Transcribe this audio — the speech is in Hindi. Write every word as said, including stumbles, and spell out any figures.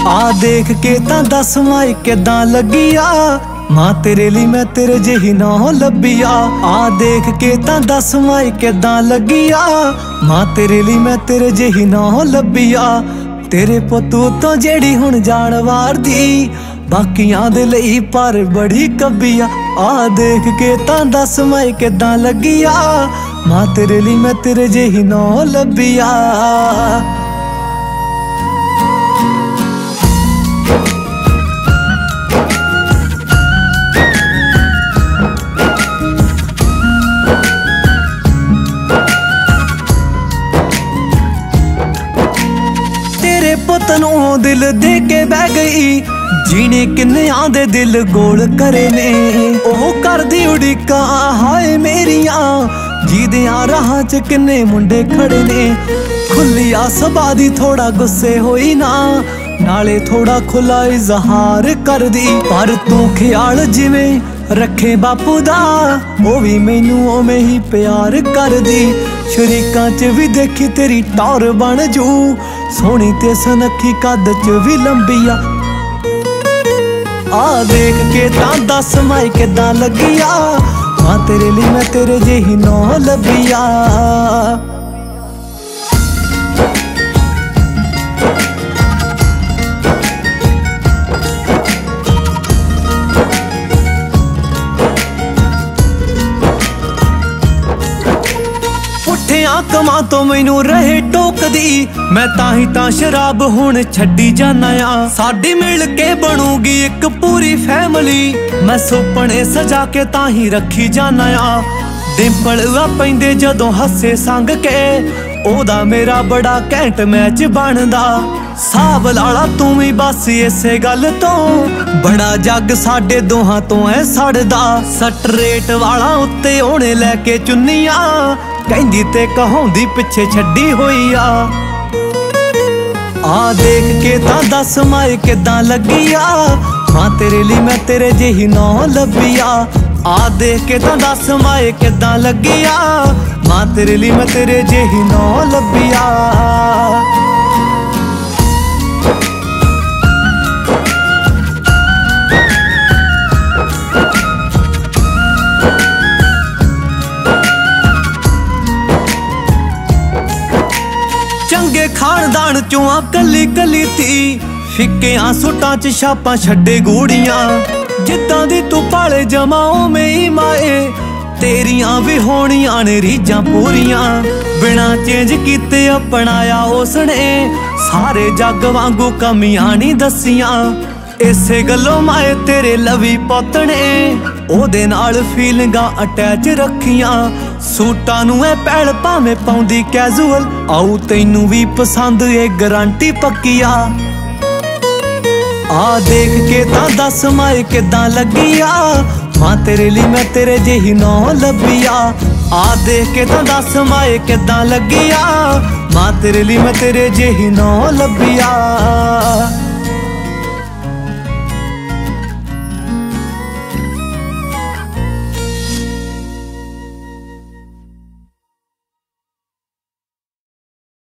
आ देख के तां दस माई किदां लगिया, मां तेरे लिए मैं तेरे जेही ना लबिया। आ देख के तां दस माई किदां लगिया, मां तेरे लिए मैं तेरे जेही ना लबिया। तेरे पुत्तू तो जेड़ी हुण जान वार दी, बाकियां दे लई पर बड़ी कबिया। आ देख के तां दस माई किदां लगिया, मां तेरे लिए मैं तेरे जेही ना लबिया। पुत नू दिल दे के बह गई, जीने किन्ने आंदे दिल गोल करे ने। ओह कर दी उड़ीका हाय मेरिया, जीदियां राहां च किन्ने मुंडे खड़े ने। खुलिया सबा दी थोड़ा गुस्से होई ना, नाले थोड़ा खुला इजहार कर दी। पर तू ख्याल जिवें रखे बापू दा, ओ भी मैनू ओवें ही प्यार कर दी। शरीकां च भी देखी तेरी टौर बन जू, सोहनी ते सनखी कद च भी लंबिया। आ देख के तां दस माई किदां लगिया, मां तेरे लिए मैं तेरे जेही ना लबिया। कमां तो मैनू रहे टोकदी, मैं ताही तां शराब हुण छड्डी जाना आ। साडी मिल के बनूगी एक पूरी फैमिली, मैं सुपने सजा के ताही रखी जाना आ। डिंपल पैंदे जदों हसे संग के, ओदा मेरा बड़ा कैंट मैच बनदा। साब लाला तू भी बस इसे गल तो, बड़ा जग साडे दोहां तो है सड़दा। सटरेट वाला उत्ते ओने लैके चुन्नियां, कहंदी ते कहाउंदी पिछे छड्डी होई आ। आ देख के तां दस माई किदां लगिया, मां तेरे लिए मैं तेरे जेही ना लबिया। आ देख के तां दस माई किदां लगिया, मां तेरे लिए मैं तेरे जेही ना लबिया। चंगे खानदान चों आ कली कली थी, फिक्कियां सुटां च छापां छड्डे गूड़ियां। जिद्दां दी तू पाले जमाओ में ही माए, तेरियां भी होनियां ने रीझां पूरियां। बिना चेंज कीते अपनाया उसने, सारे जग वांगू कमियां नहीं दसियां। इसे गल्लों माए तेरे लवी पुत्त ने, ओदे नाल फीलिंगां अटैच रखियां। सूटां नू ऐ पैल भावें पाउंदी कैजुअल, आऊ तैनू भी पसंद ए गारंटी पक्की आ। आ देख के तां दस माई किदां लगिया, मां तेरे लिए मैं तेरे जेही ना लबिया। आ देख के तां दस माई किदां लगिया, मां तेरे लिए मैं तेरे जेही ना लबिया।